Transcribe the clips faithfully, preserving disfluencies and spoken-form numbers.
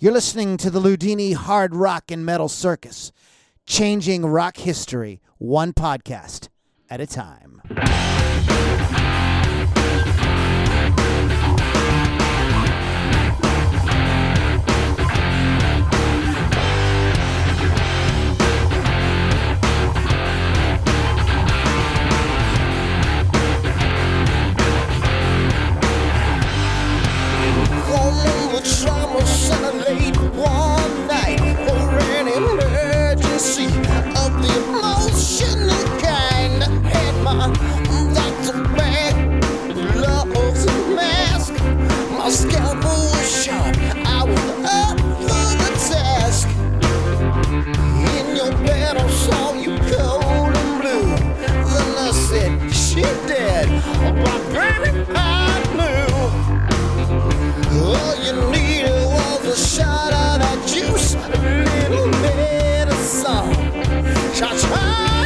You're listening to the Ludini Hard Rock and Metal Circus, changing rock history one podcast at a time. Late one night for an emergency of the emotional kind. Had my doctor back, gloves and mask. My scalpel was sharp, I was up for the task. In your bed I saw you cold and blue. The nurse said, she dead, but baby I knew. All you needed was a shot of that juice, a little bit of song. Cha-cha,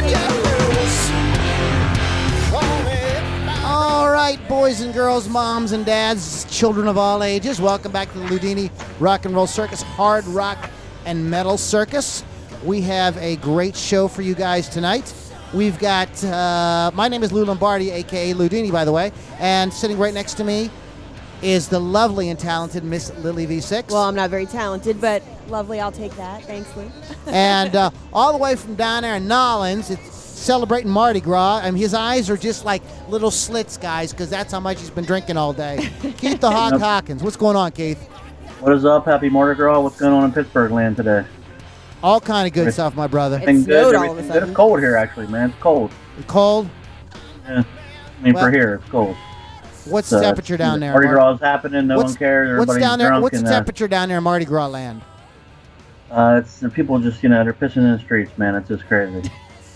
you lose. All right, boys and girls, moms and dads, children of all ages, welcome back to the Ludini Rock and Roll Circus, Hard Rock and Metal Circus. We have a great show for you guys tonight. We've got, uh, my name is Lou Lombardi, a k a. Ludini, by the way, and sitting right next to me is the lovely and talented Miss Lily V six. Well, I'm not very talented, but lovely. I'll take that. Thanks, Lou. And uh, all the way from down there in Nolens, it's celebrating Mardi Gras. I mean, his eyes are just like little slits, guys, because that's how much he's been drinking all day. Keith the Hawk Hawkins. What's going on, Keith? What is up? Happy Mardi Gras. What's going on in Pittsburgh land today? All kind of good stuff, my brother. It snowed all of a sudden. It's cold here, actually, man. It's cold. It's cold? Yeah. I mean, Well, for here, it's cold. What's So, the temperature down there? Mardi Mar- Gras is happening. No what's, one cares. What's Everybody's down there? drunk. What's the and, uh, temperature down there in Mardi Gras land? Uh, it's the people just, you know, they're pissing in the streets, man. It's just crazy.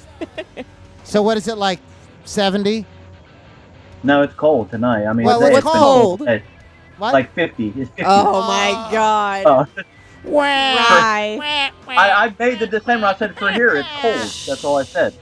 So what is it, like seventy? No, it's cold tonight. I mean, Well, today what's it's been cold? today. What? Like fifty. It's fifty. Oh, my God. Oh. Right. I, I made the disclaimer. I said for here, it's cold. That's all I said.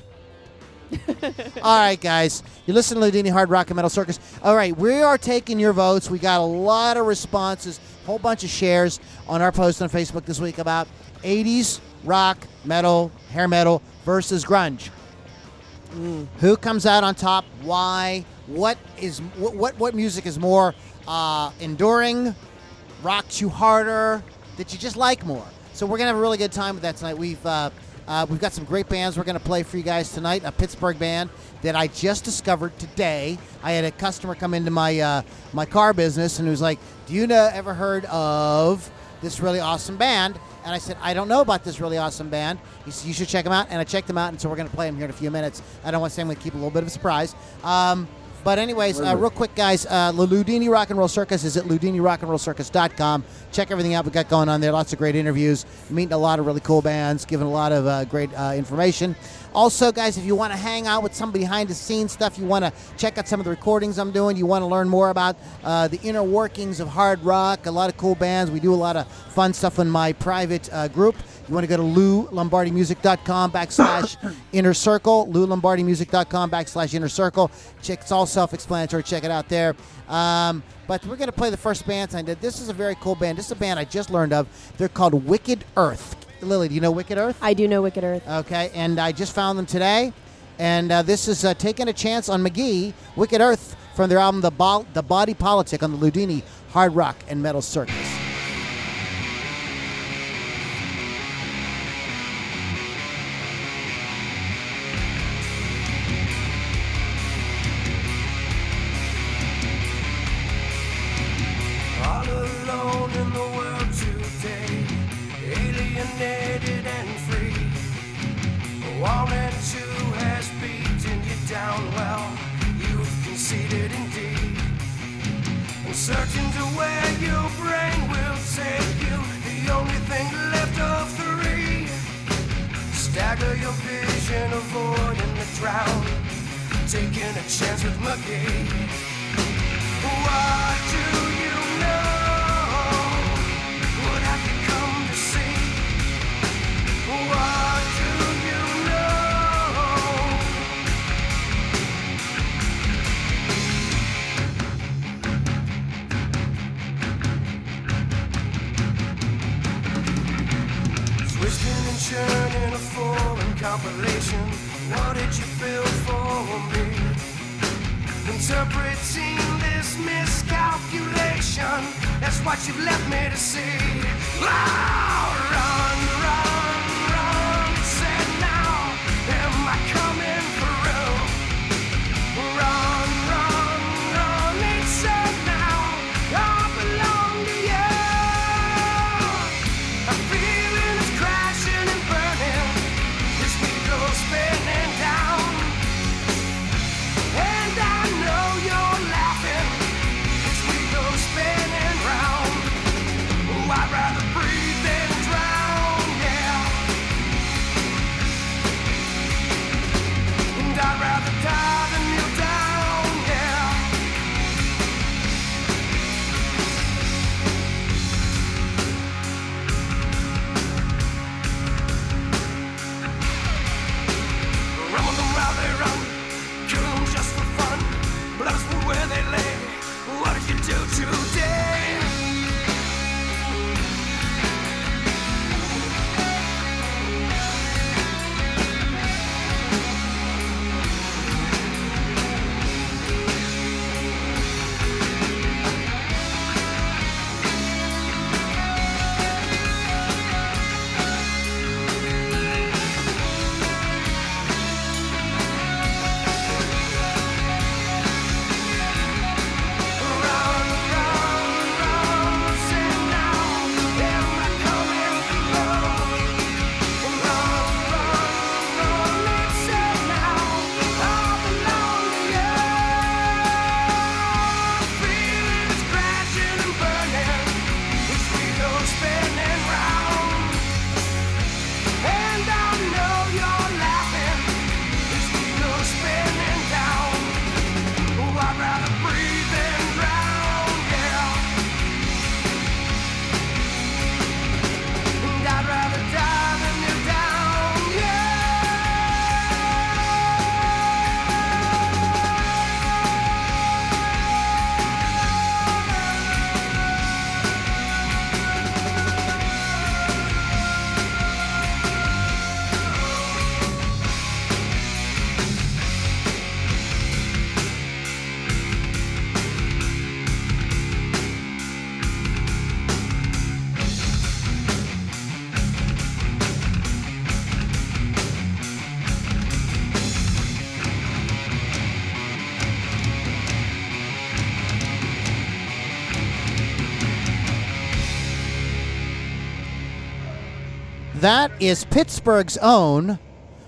All right, guys. You listen to Ludini Hard Rock and Metal Circus. All right, we are taking your votes. We got a lot of responses, a whole bunch of shares on our post on Facebook this week about eighties rock, metal, hair metal versus grunge. Mm. Who comes out on top? Why? What is what? What, what music is more uh, enduring? Rocks you harder? That you just like more? So we're gonna have a really good time with that tonight. We've uh, uh, we've got some great bands we're gonna play for you guys tonight. A Pittsburgh band that I just discovered today. I had a customer come into my uh, my car business and he was like, "Do you know ever heard of this really awesome band?" And I said, I don't know about this really awesome band. He said, you should check them out. And I checked them out, and so we're going to play them here in a few minutes. I don't want to say I'm going to keep a little bit of a surprise. Um, but anyways, uh, real quick, guys, uh, the Ludini Rock and Roll Circus is at ludini rock and roll circus dot com. Check everything out we got going on there. Lots of great interviews, meeting a lot of really cool bands, giving a lot of uh, great uh, information. Also, guys, if you want to hang out with some behind-the-scenes stuff, you want to check out some of the recordings I'm doing, you want to learn more about uh, the inner workings of hard rock, a lot of cool bands. We do a lot of fun stuff in my private uh, group. You want to go to lou lombardi music dot com backslash inner circle, lou lombardi music dot com backslash inner circle. Check, it's all self-explanatory. Check it out there. Um, but we're going to play the first band. I did. This is a very cool band. This is a band I just learned of. They're called Wicked Earth. Lily, do you know Wicked Earth? I do know Wicked Earth. Okay, and I just found them today. And uh, this is uh, Taking a Chance on McGee, Wicked Earth, from their album The, Bo- the Body Politic on the Ludini Hard Rock and Metal Circus. All alone in the world today, alienated and free. One and two has beaten you down, well, you've conceded indeed. And searching to where your brain will take you, the only thing left of three. Stagger your vision, avoiding the drown, taking a chance with McGee. What do you know? What have you come to see? What do you know? Twisting and churning a foreign compilation. What did you feel for me? Interpreting this miscalculation. That's what you've left me to see. Oh, run, run, run. It said now, am I coming through? Run, run, run. It said now, I belong to you. A feeling is crashing and burning. This wheel goes spinning down. And I know you're laughing. This wheel goes spinning round. Oh, I'd rather breathe than drown, yeah. And I'd rather die than kneel down, yeah. Run them while they run, kill them just for fun. Blood is from where they lay. What did you do today? That is Pittsburgh's own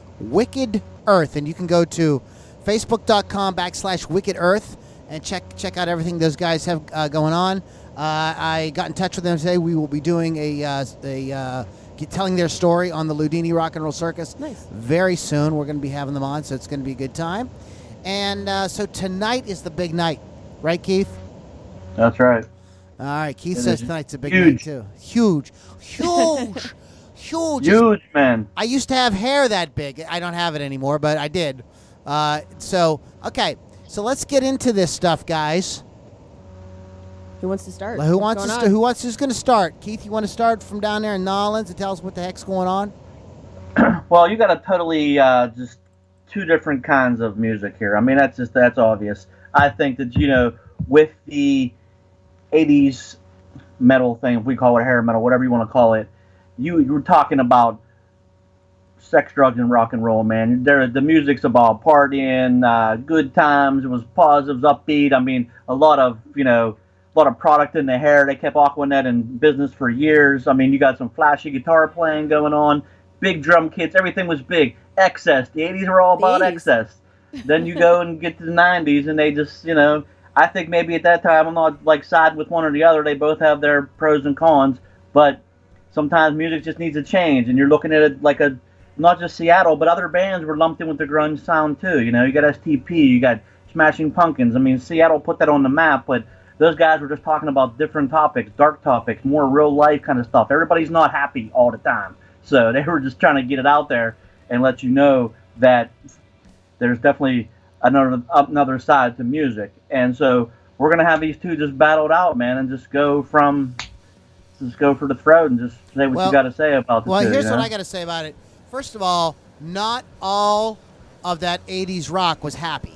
Wicked Earth, and you can go to facebook.com backslash Wicked Earth and check check out everything those guys have uh, going on. Uh, I got in touch with them today. We will be doing a uh, a uh, telling their story on the Ludini Rock and Roll Circus. Nice. Very soon. We're going to be having them on, so it's going to be a good time. And uh, so tonight is the big night, right, Keith? That's right. All right, Keith It says is tonight's a big huge. night too. Huge, huge, huge. Huge, man. I used to have hair that big. I don't have it anymore, but I did. Uh, so, okay. So let's get into this stuff, guys. Who wants to start? Who What's wants to going st- on? Who wants? Who's going to start? Keith, you want to start from down there in Nolens and tell us what the heck's going on? Well, you got a totally uh, just two different kinds of music here. I mean, that's just that's obvious. I think that you know, with the eighties metal thing, if we call it hair metal, whatever you want to call it, you you were talking about sex, drugs, and rock and roll, man. There, the music's about partying, uh, good times. It was positives, upbeat. I mean, a lot of you know, a lot of product in the hair. They kept Aquanet in business for years. I mean, you got some flashy guitar playing going on, big drum kits. Everything was big. Excess. The eighties were all The about eighties. excess. Then you go and get to the nineties, and they just, you know, I think maybe at that time, I'm not like side with one or the other. They both have their pros and cons, but sometimes music just needs a change, and you're looking at it like a, not just Seattle, but other bands were lumped in with the grunge sound too. You know, you got S T P, you got Smashing Pumpkins. I mean, Seattle put that on the map, but those guys were just talking about different topics, dark topics, more real life kind of stuff. Everybody's not happy all the time, so they were just trying to get it out there and let you know that there's definitely another another side to music. And so we're gonna have these two just battled out, man, and just go from just go for the throat and just say what Well- you got to say about the Well, two, here's you what know? I got to say about it. First of all, not all of that eighties rock was happy.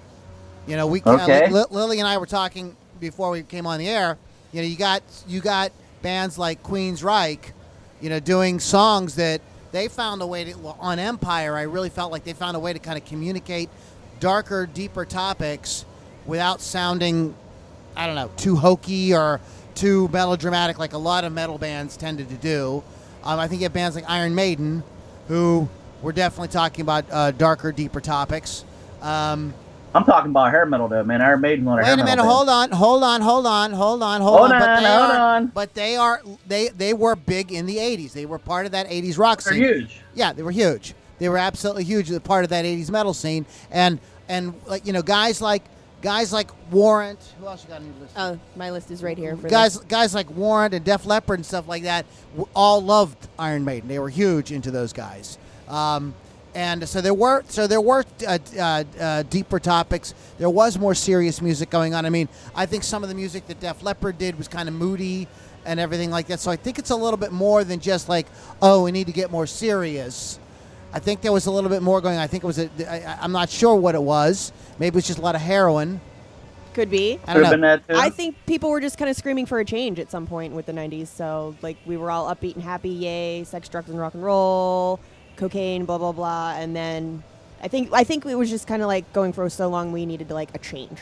You know, we Okay. uh, Li- Lily and I were talking before we came on the air. You know, you got you got bands like Queensryche, you know, doing songs that they found a way to well, on Empire. I really felt like they found a way to kind of communicate darker, deeper topics without sounding, I don't know, too hokey or too melodramatic like a lot of metal bands tended to do. Um, I think you have bands like Iron Maiden, who were definitely talking about uh, darker, deeper topics. Um, I'm talking about hair metal, though, man. Iron Maiden on a wait hair a metal minute, band. hold on, hold on, hold on, hold on, hold, Hold on. But on, they hold are, on. but they are, they they were big in the eighties. They were part of that eighties rock They're scene. huge. Yeah, they were huge. They were absolutely huge. They're part of that eighties metal scene, and and like you know, guys like guys like Warrant. Who else you got on your list? Oh, my list is right here. For guys guys like Warrant and Def Leppard and stuff like that w- all loved Iron Maiden. They were huge into those guys. Um, and so there were so there were uh, uh, uh, deeper topics. There was more serious music going on. I mean, I think some of the music that Def Leppard did was kind of moody and everything like that. So I think it's a little bit more than just like, oh, we need to get more serious. I think there was a little bit more going on. I think it was a, I, I'm not sure what it was. Maybe it was just a lot of heroin. Could be. I Could don't have been know. that, too. I think people were just kind of screaming for a change at some point with the nineties. So, like, we were all upbeat and happy, yay, sex, drugs, and rock and roll, cocaine, blah, blah, blah. And then I think I think it was just kind of like going for so long we needed, like, a change.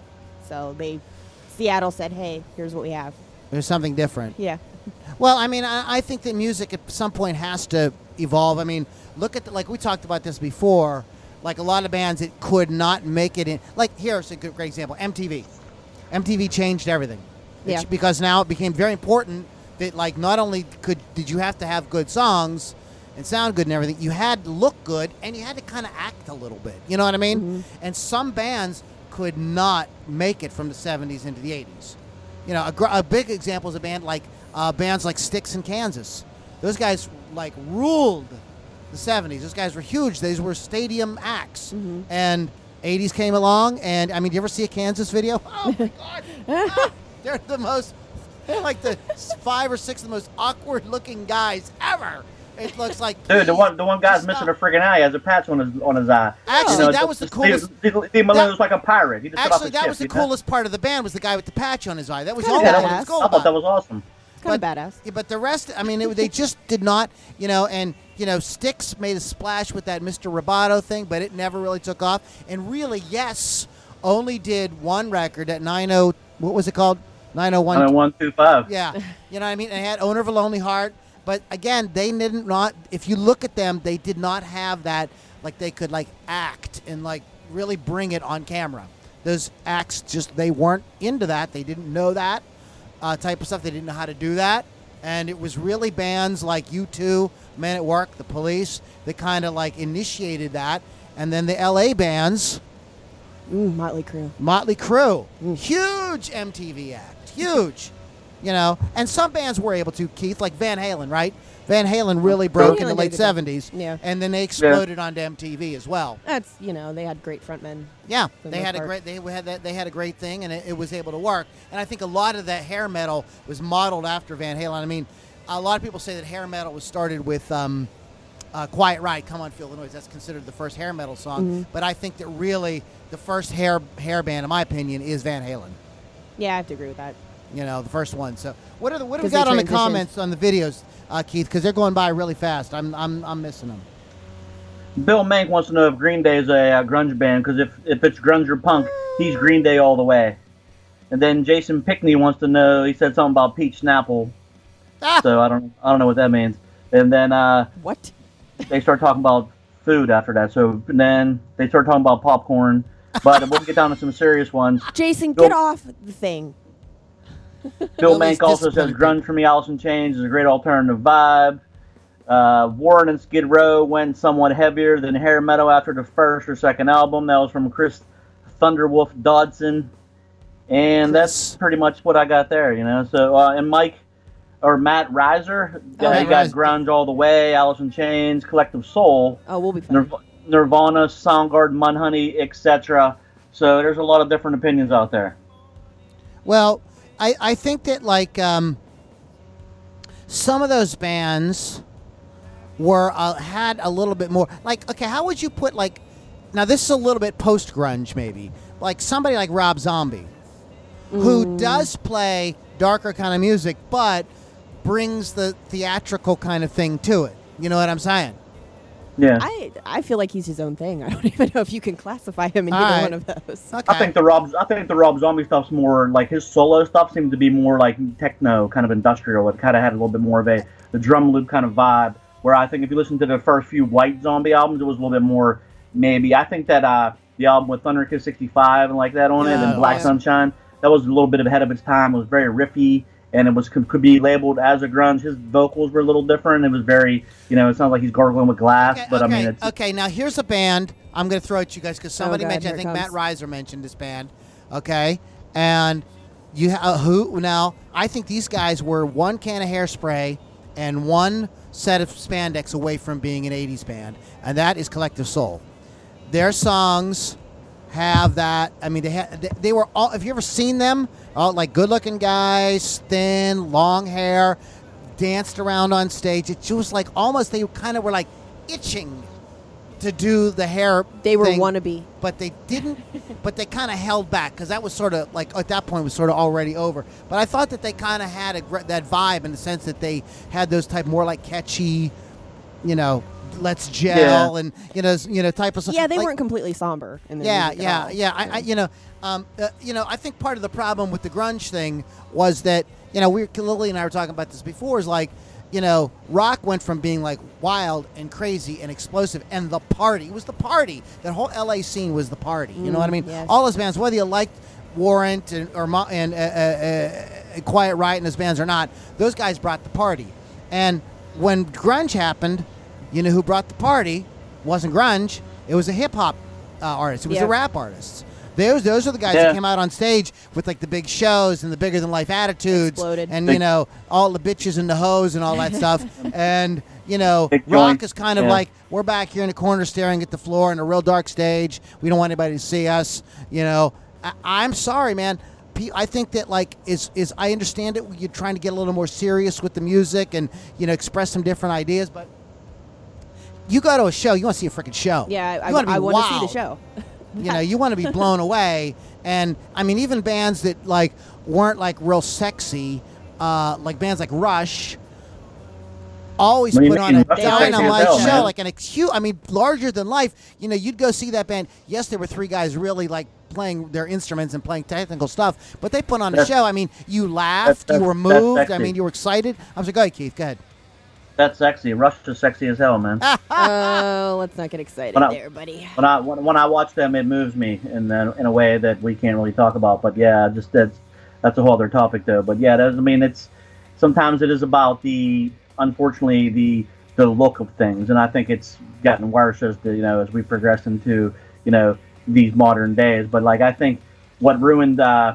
So they, Seattle said, hey, here's what we have. There's something different. Yeah. Well, I mean, I, I think that music at some point has to evolve. I mean, look at the, like we talked about this before. Like a lot of bands that could not make it in. Like here's a good, great example: M T V. M T V changed everything. It's Yeah. because now it became very important that like not only could did you have to have good songs and sound good and everything, you had to look good and you had to kind of act a little bit. You know what I mean? Mm-hmm. And some bands could not make it from the seventies into the eighties. You know, a, gr- a big example is a band like uh, bands like Styx in Kansas. Those guys like ruled the seventies. Those guys were huge. These were stadium acts. Mm-hmm. And eighties came along, and I mean, do you ever see a Kansas video? Oh my God! Ah, they're the most, they're like the five or six of the most awkward-looking guys ever. It looks like Dude, the one the one guy's It's missing not- a freaking eye. He has a patch on his on his eye. Actually, You know, that just- was the just- coolest- Steve, Steve, Steve Malone that- was like a pirate. He just got off Actually, the that ship, was the you know? coolest part of the band was the guy with the patch on his eye. That was the Kinda only Yeah, thing that that was badass. cool I thought about that it. was awesome. It's kind But- of badass. Yeah, but the rest, I mean, it, they just did not, you know, and, you know, Styx made a splash with that Mister Roboto thing, but it never really took off. And really, Yes only did one record at nine oh, what was it called? nine oh one. I mean, one, two, five. Yeah, you know what I mean? It had Owner of a Lonely Heart. But again, they didn't not, if you look at them, they did not have that, like they could like act and like really bring it on camera. Those acts just, they weren't into that. They didn't know that uh, type of stuff. They didn't know how to do that. And it was really bands like U two, Men at Work, The Police, that kind of like initiated that. And then the L A bands, Ooh, Motley Crue. Motley Crue, huge M T V act, huge, you know. And some bands were able to, Keith, like Van Halen, right? Van Halen really broke in the Halen late did it. seventies, Yeah. and then they exploded onto M T V as well. That's, you know, they had great frontmen. Yeah, the they most had a part. great they had that they had a great thing, and it, it was able to work. And I think a lot of that hair metal was modeled after Van Halen. I mean, a lot of people say that hair metal was started with um, uh, "Quiet Ride," "Come on, Feel the Noise." That's considered the first hair metal song. Mm-hmm. But I think that really the first hair hair band, in my opinion, is Van Halen. Yeah, I have to agree with that. You know, the first one. So what are the what do we 'Cause they got on the transitioned. comments on the videos, uh, Keith? Because they're going by really fast. I'm I'm I'm missing them. Bill Mank wants to know if Green Day is a uh, grunge band, because if, if it's grunge or punk, he's Green Day all the way. And then Jason Pickney wants to know, he said something about Peach Snapple, Ah! so I don't I don't know what that means. And then uh, What? they start talking about food after that. So then they start talking about popcorn. But we'll get down to some serious ones. Jason, Bill- get off the thing. Bill Billy's Mank also says disappointed. grunge for me, Alice in Chains is a great alternative vibe. Uh, Warren and Skid Row went somewhat heavier than hair metal after the first or second album. That was from Chris Thunderwolf Dodson. And that's Chris. pretty much what I got there, you know. So, uh, and Mike, or Matt Reiser, Oh, he Matt got Reiser. grunge all the way, Alice in Chains, Collective Soul, Oh, we'll be fine. Nirv- Nirvana, Soundgarden, Mudhoney, et cetera. So there's a lot of different opinions out there. Well, I, I think that like um, some of those bands were uh, had a little bit more. Like, okay, how would you put like? Now this is a little bit post grunge, maybe. Like somebody like Rob Zombie, who does play darker kind of music, but brings the theatrical kind of thing to it. You know what I'm saying? Yeah. I I feel like he's his own thing. I don't even know if you can classify him in All either right. one of those. Okay. I think the Rob, I think the Rob Zombie stuff's more like his solo stuff seemed to be more like techno, kind of industrial. It kind of had a little bit more of a the drum loop kind of vibe. Where I think if you listen to the first few White Zombie albums, it was a little bit more maybe. I think that uh, the album with Thunder Kiss sixty-five and like that on it, Yeah, and Black yeah. Sunshine, that was a little bit ahead of its time. It was very riffy, and it was could, could be labeled as a grunge. His vocals were a little different. It was very, you know, it sounds like he's gargling with glass, Okay, but okay, I mean, it's okay. Now here's a band I'm going to throw at you guys because somebody God, mentioned. I here it think Matt comes. Reiser mentioned this band. Okay, and you ha- uh, who now? I think these guys were one can of hairspray and one set of spandex away from being an eighties band, and that is Collective Soul. Their songs have that. I mean, they ha- they, they were all. Have you ever seen them? All like good-looking guys, thin, long hair, danced around on stage. It was like almost they kind of were like itching to do the hair. They were thing, wannabe. but they didn't. But they kind of held back because that was sort of like at that point was sort of already over. But I thought that they kind of had a, gr- that vibe in the sense that they had those type more like catchy, you know, let's gel Yeah. and you know, s- you know, type of song. Yeah, they like- weren't completely somber. In their yeah, music at yeah, all. yeah. I, I, you know, um, uh, you know, I think part of the problem with the grunge thing was that you know, we were, Lily and I were talking about this before. Is like, you know, rock went from being like wild and crazy and explosive, and the party it was the party. That whole L A scene was the party. You know what I mean? yes. All those bands, whether you liked Warrant and or Mo- and uh, uh, uh, Quiet Riot and those bands or not, those guys brought the party. And when grunge happened, you know who brought the party? Wasn't grunge. It was a hip hop uh, artist. It was Yeah. the rap artists. Those those are the guys Yeah. that came out on stage with like the big shows and the bigger than life attitudes Exploded. and Big- you know all the bitches and the hoes and all that stuff. And you know Big rock joint. is kind of Yeah. like we're back here in the corner staring at the floor in a real dark stage. We don't want anybody to see us. You know, I, I'm sorry, man. Pe- I think that like is is I understand it. You're trying to get a little more serious with the music and you know express some different ideas, but you go to a show, you want to see a freaking show. Yeah, I, you wanna be I want to see the wild. show. You know, you want to be blown away. And I mean, even bands that like weren't like real sexy, uh, like bands like Rush, always What do you put on mean? a Rush is sexy as dynamite hell, show, man. like an acute. I mean, larger than life. You know, you'd go see that band. Yes, there were three guys really like playing their instruments and playing technical stuff, but they put on a That's- show. I mean, you laughed, that's- you were that's moved. I sexy. mean, you were excited. I was like, go ahead, Keith, go ahead. That's sexy. Rush is sexy as hell, man. Oh, let's not get excited When I- there, buddy. when I when, when I watch them, it moves me in the, in a way that we can't really talk about. But yeah, just that's that's a whole other topic though. But yeah, that's, I mean, it's sometimes it is about the unfortunately the the look of things, and I think it's gotten worse as the you know as we progress into you know these modern days. But like I think what ruined uh,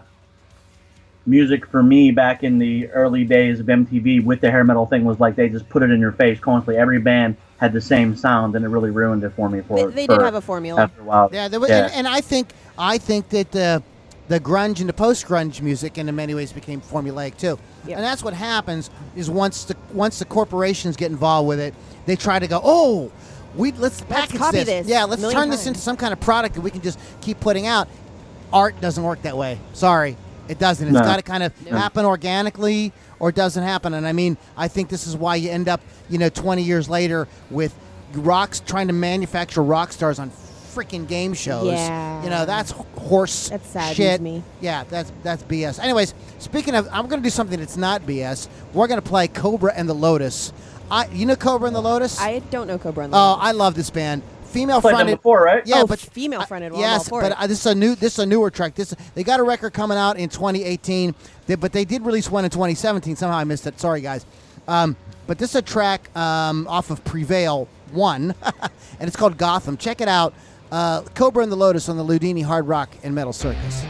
music for me back in the early days of M T V with the hair metal thing was like they just put it in your face constantly. Every band had the same sound, and it really ruined it for me. For They, they for did have a formula. after a while. Yeah, there was, Yeah. And, and I think I think that the the grunge and the post grunge music in many ways became formulaic too. Yep. And that's what happens is once the once the corporations get involved with it, they try to go, oh, we let's package copy this. this Yeah, a let's million turn this times. into some kind of product that we can just keep putting out. Art doesn't work that way. Sorry. It doesn't. It's No. got to kind of No. happen organically or it doesn't happen. And I mean, I think this is why you end up, you know, twenty years later with rocks trying to manufacture rock stars on freaking game shows. Yeah. You know, that's horse That saddens shit. me. Yeah, that's that's B S. Anyways, speaking of, I'm going to do something that's not B S. We're going to play Cobra and the Lotus. I, you know Cobra and the Lotus? I don't know Cobra and the oh, Lotus. I love this band. Female Played them fronted. before, right? Yeah, Oh, but female fronted. uh, Well, I'm all yes, for but it. uh, this is a new this is a newer track. This they got a record coming out in twenty eighteen, they, but they did release one in twenty seventeen. Somehow I missed it. Sorry, guys. Um, but this is a track um, off of Prevail One, and it's called Gotham. Check it out. Uh, Cobra and the Lotus on the Ludini Hard Rock and Metal Circus.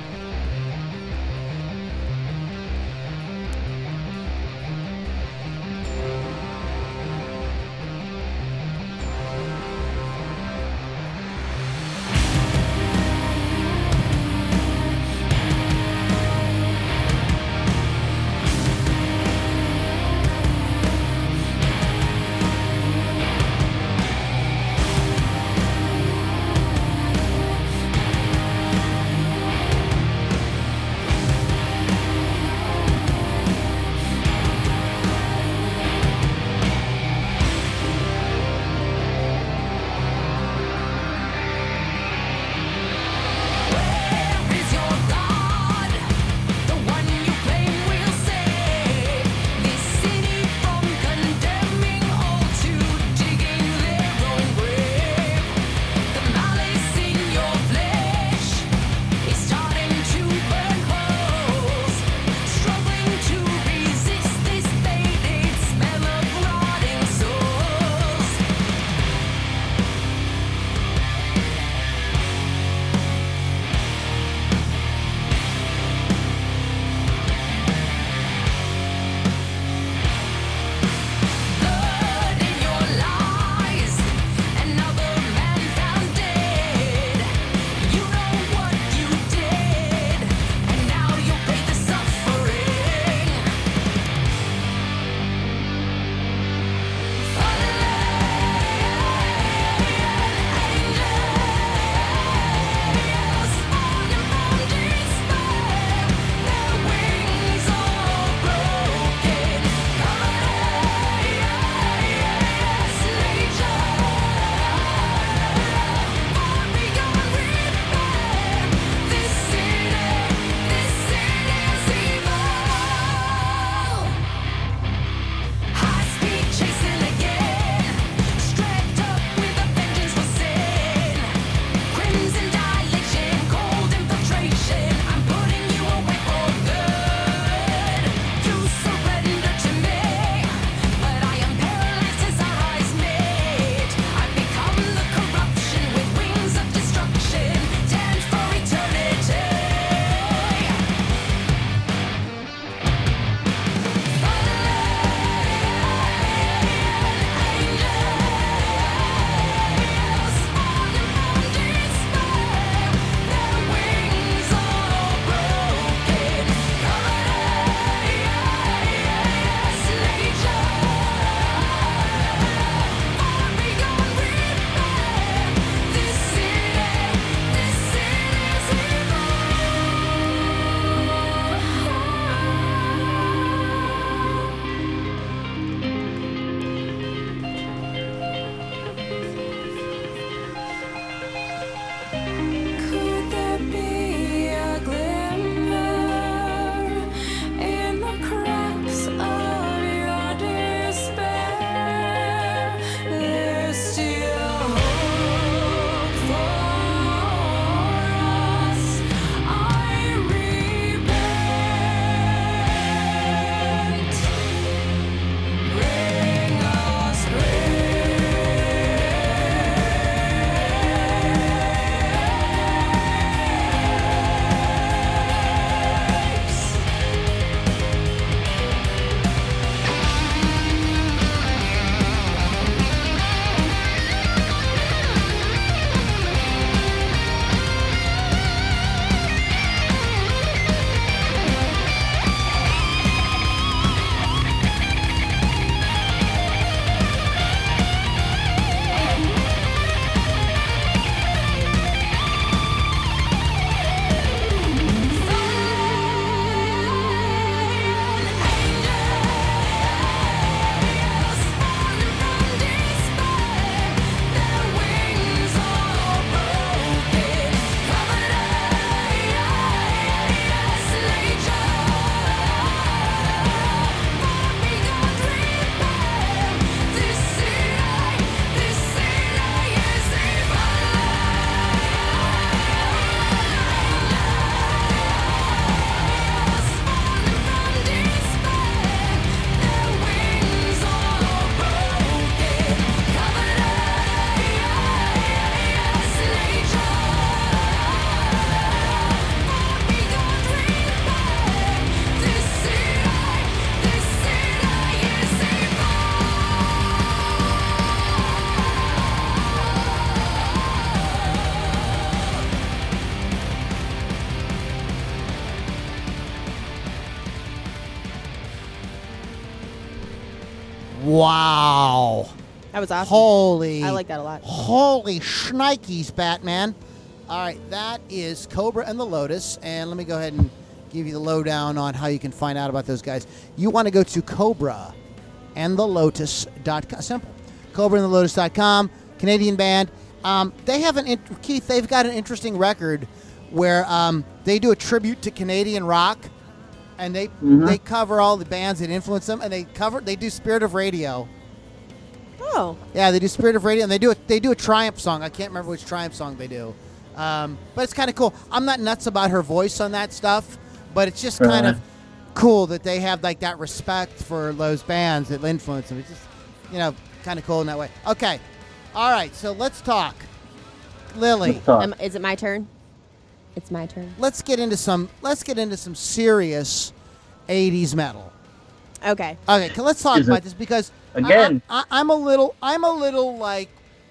Wow. That was awesome. Holy. I like that a lot. Holy shnikes, Batman. All right, that is Cobra and the Lotus. And let me go ahead and give you the lowdown on how you can find out about those guys. You want to go to Cobra and the Lotus dot com. Simple. Cobra and the Lotus dot com. Canadian band. Um, they have an, int- Keith, they've got an interesting record where um, they do a tribute to Canadian rock. And they Mhm. they cover all the bands that influence them. And they cover, they do Spirit of Radio. Oh. Yeah, they do Spirit of Radio, and they do a, they do a Triumph song. I can't remember which Triumph song they do, um, but it's kind of cool. I'm not nuts about her voice on that stuff, but it's just kind Right. of cool that they have like that respect for those bands that influence them. It's just, you know, kind of cool in that way. Okay, all right, so let's talk, Lily. Let's talk. Am, is it my turn? It's my turn. Let's get into some let's get into some serious eighties metal. Okay. Okay, so let's talk Is it- about this because Again. I, I, I'm a little, I'm a little like,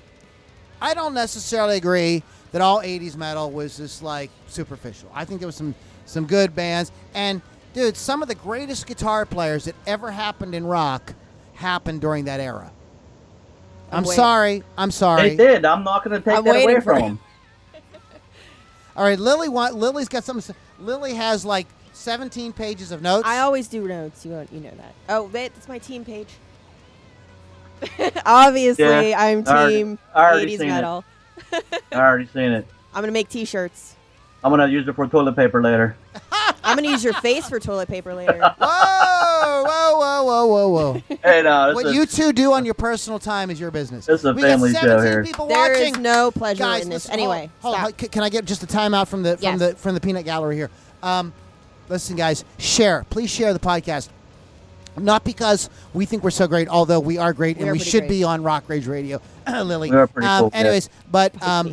I don't necessarily agree that all eighties metal was just like superficial. I think there was some, some good bands, and dude, some of the greatest guitar players that ever happened in rock happened during that era. I'm, I'm wait- sorry, I'm sorry. They did. I'm not going to take I'm that away waiting for from it. them. All right, Lily, want, Lily's got some. Lily has like seventeen pages of notes. I always do notes. You you know that. Oh, wait, that's my team page. Obviously, Yeah, I'm I already- team I already eighties seen it. metal. I already seen it. I'm gonna make T-shirts. I'm going to use it for toilet paper later. I'm gonna use your face for toilet paper later. Whoa, whoa, whoa, whoa, whoa, whoa! Hey, no, this What is, you two do on your personal time is your business. This is a we family got show seventeen here. people There watching. is no pleasure Guys, in this. listen, Anyway, hold, hold, stop. hold. C- Can I get just a timeout from the from Yes. the from the peanut gallery here? Um, listen, guys, share. Please share the podcast. Not because we think we're so great, although we are great, We and are we pretty should great. be on Rock Rage Radio, Lily. We are pretty um, cool, yeah. Anyways, but um,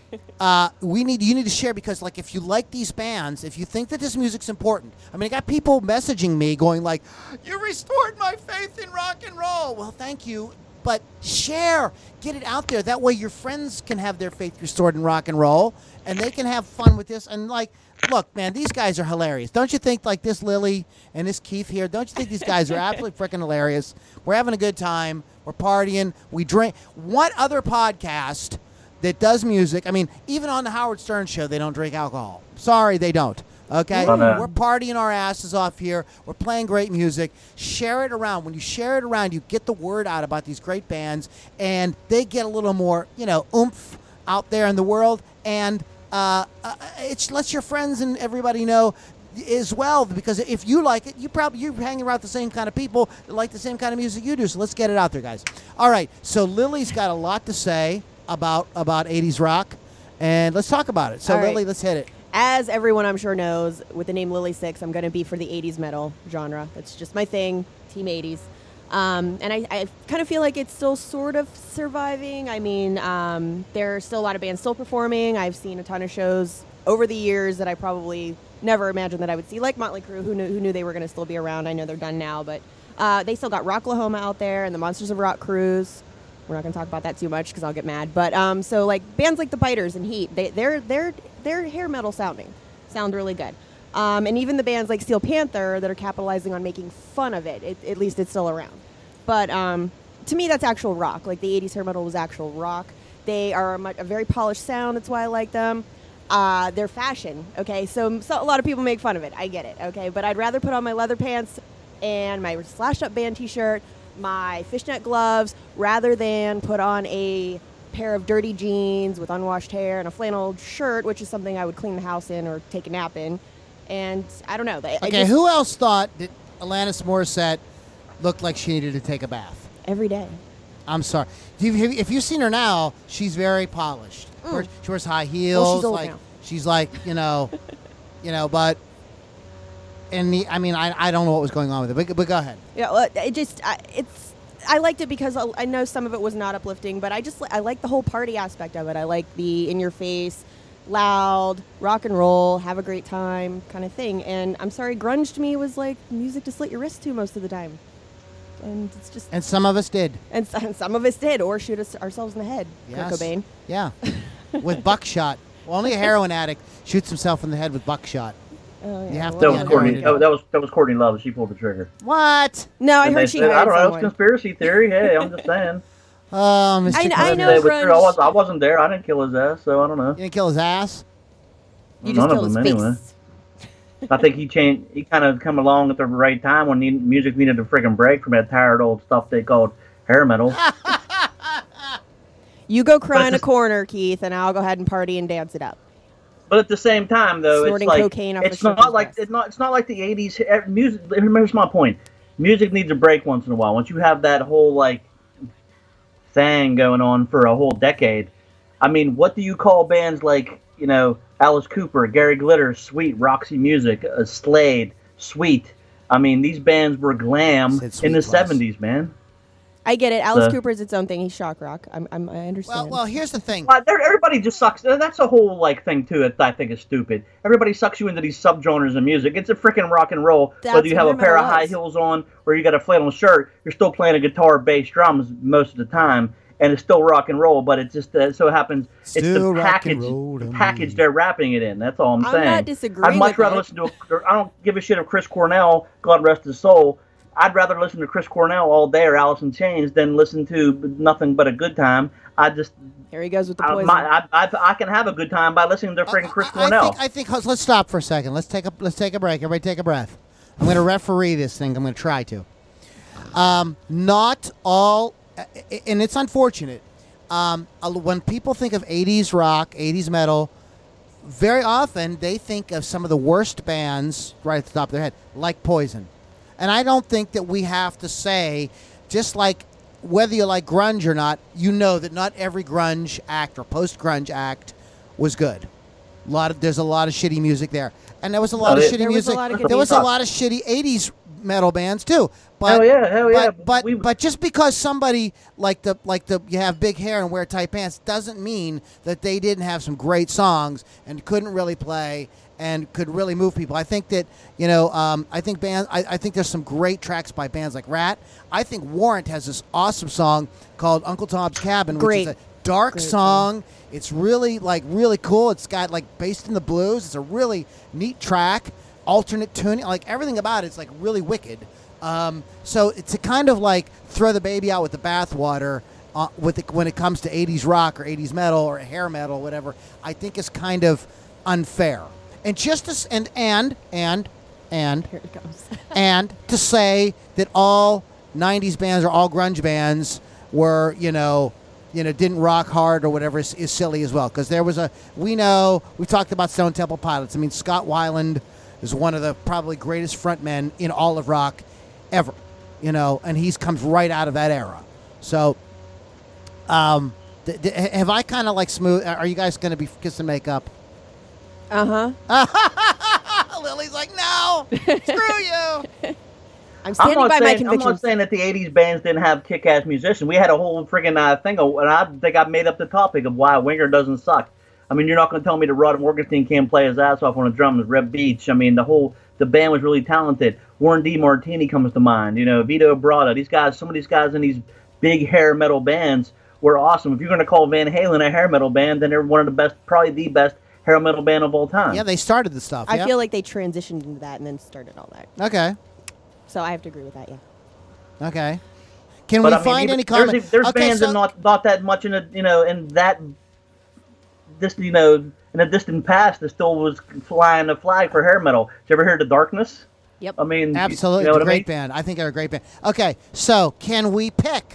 uh, we need you need to share because, like, if you like these bands, if you think that this music's important, I mean, I got people messaging me going like, "You restored my faith in rock and roll." Well, thank you. But share, get it out there. That way your friends can have their faith restored in rock and roll, and they can have fun with this. And, like, look, man, these guys are hilarious. Don't you think, like, this Lily and this Keith here, don't you think these guys are absolutely freaking hilarious? We're having a good time. We're partying. We drink. What other podcast that does music, I mean, even on the Howard Stern show, they don't drink alcohol. Sorry, they don't. Okay? Oh, no. We're partying our asses off here. We're playing great music. Share it around. When you share it around, you get the word out about these great bands, and they get a little more, you know, oomph out there in the world. And uh, uh, it lets your friends and everybody know as well, because if you like it, you probably you're hanging around the same kind of people that like the same kind of music you do. So let's get it out there, guys. All right. So Lily's got a lot to say about about eighties rock, and let's talk about it. So All right. Lily, let's hit it. As everyone I'm sure knows, with the name Lily Six, I'm going to be for the eighties metal genre. That's just my thing, Team eighties. Um, and I, I kind of feel like it's still sort of surviving. I mean, um, there are still a lot of bands still performing. I've seen a ton of shows over the years that I probably never imagined that I would see, like Motley Crue, who knew, who knew they were going to still be around. I know they're done now, but uh, they still got Rocklahoma out there and the Monsters of Rock cruise. We're not going to talk about that too much because I'll get mad. But um, so like bands like the Biters and Heat, they, they're they're they're hair metal sounding, sound really good. Um, and even the bands like Steel Panther that are capitalizing on making fun of it, it at least it's still around. But um, to me, that's actual rock. Like the eighties hair metal was actual rock. They are a, mu- a very polished sound. That's why I like them. Uh, they're fashion. Okay, so, so a lot of people make fun of it. I get it. Okay, but I'd rather put on my leather pants and my slashed up band T-shirt, my fishnet gloves, rather than put on a pair of dirty jeans with unwashed hair and a flannel shirt, which is something I would clean the house in or take a nap in. And I don't know. I- I Okay, just- who else thought that Alanis Morissette looked like she needed to take a bath? every day. I'm sorry. If you- if you've seen her now, she's very polished. Mm. Wears- She wears high heels. Well, she's old like now. she's like you know, you know. But and the, I mean, I, I don't know what was going on with it. But, but go ahead. Yeah, well, it just I, it's. I liked it because I I know some of it was not uplifting, but I just li- I like the whole party aspect of it. I like the in your face, loud, rock and roll, have a great time kind of thing. And I'm sorry, grunge to me was like music to slit your wrist to most of the time. And it's just And some of us did. and some, some of us did, or shoot us ourselves in the head. Yes. Kurt Cobain. Yeah, with buckshot. Well, only a heroin addict shoots himself in the head with buckshot. Oh, yeah. You have to That well, was Yeah, Courtney. no, That, that was that was Courtney Love. She pulled the trigger. What? No, I And heard they she said, hired I don't know. It's someone. conspiracy theory. Hey, I'm just saying. Oh, Mister I- I Conspiracy. know Say it was true. I grunge- was I wasn't there. I didn't kill his ass, so I don't know. You didn't kill his ass? You None just of killed his them, face. anyway. I think he changed. He kind of come along at the right time when the music needed a friggin' break from that tired old stuff they called hair metal. You go cry in a just- corner, Keith, and I'll go ahead and party and dance it up. But at the same time, though, Snorting it's like cocaine off it's a not stripper's like breast. it's not it's not like the eighties music. Here's my point: music needs a break once in a while. Once you have that whole like thing going on for a whole decade, I mean, what do you call bands like you know Alice Cooper, Gary Glitter, Sweet, Roxy Music, uh, Slade, Sweet? I mean, these bands were glam Said Sweet in the twice. seventies, man. I get it. Alice The- Cooper is its own thing. He's shock rock. I'm, I'm, I understand. Well, well, here's the thing. Well, there- everybody just sucks. That's a whole like thing too that I think is stupid. Everybody sucks you into these subgenres of music. It's a freaking rock and roll. That's Whether you have what a pair of metal high was. heels on or you got a flannel shirt, you're still playing a guitar, bass, drums most of the time, and it's still rock and roll. But it just uh, so happens it's Still the rock and package, roll to the package me. they're wrapping it in. That's all I'm, I'm saying. not disagreeing I'd much with rather it. listen to. A, I don't give a shit of Chris Cornell. God rest his soul. I'd rather listen to Chris Cornell all day or Alice in Chains than listen to nothing but a good time. I just Here he goes with the I, poison. my, I, I, I can have a good time by listening to freaking Chris I- I Cornell. think, I think let's let's stop for a second. Let's take a let's take a break. Everybody, take a breath. I'm going to referee this thing. I'm going to try to. Um, not all, and it's unfortunate. Um, when people think of eighties rock, eighties metal, very often they think of some of the worst bands right at the top of their head, like Poison. And I don't think that we have to say, just like whether you like grunge or not, you know that not every grunge act or post-grunge act was good. A lot of there's a lot of shitty music there, and there was a lot of there- shitty there was a music. lot of good there was a music. lot of shitty eighties metal bands too. But, Hell yeah, hell yeah. But but, We- but just because somebody like the like the you have big hair and wear tight pants doesn't mean that they didn't have some great songs and couldn't really play and could really move people. I think that you know um, I think band I, I think there's some great tracks by bands like Rat. I think Warrant has this awesome song called Uncle Tom's Cabin, Great. which is a dark Great song. It's really like really cool. It's got like based in the blues. It's a really neat track. Alternate tuning, like everything about it's like really wicked. Um, so to kind of like throw the baby out with the bathwater uh, with the, when it comes to eighties rock or eighties metal or hair metal, whatever, I think is kind of unfair. And just to, s- and and and and Here it comes. and to say that all nineties bands or all grunge bands were, you know, you know, didn't rock hard or whatever is, is silly as well. Because there was a, we know, we talked about Stone Temple Pilots. I mean, Scott Weiland is one of the probably greatest frontmen in all of rock ever, you know, and he's comes right out of that era. So, um, th- th- have I kind of like smooth, are you guys going to be kiss and make up? Uh huh. Lily's like, no, screw you. I'm I'm standing not, by my saying, I'm convictions. not saying that the eighties bands didn't have kick-ass musicians. We had a whole friggin' uh, thing, of, and I think I made up the topic of why Winger doesn't suck. I mean, you're not going to tell me that Rod Morgenstein can't play his ass off on the drums, Reb Beach. I mean, the whole the band was really talented. Warren D. Martini comes to mind. You know, Vito Bratta. These guys, some of these guys in these big hair metal bands were awesome. If you're going to call Van Halen a hair metal band, then they're one of the best, probably the best hair metal band of all time. Yeah, they started the stuff. I yeah? feel like they transitioned into that and then started all that. Okay. So I have to agree with that. Yeah. Okay. Can But we I mean, find even- any there's, comment? there's okay, bands so, that not not that much in a you know in that this you know in a distant past that still was flying the flag for hair metal. Did you ever hear the Darkness? Yep. I mean, you- absolutely you know what great I mean? band. I think they're a great band. Okay, so can we pick?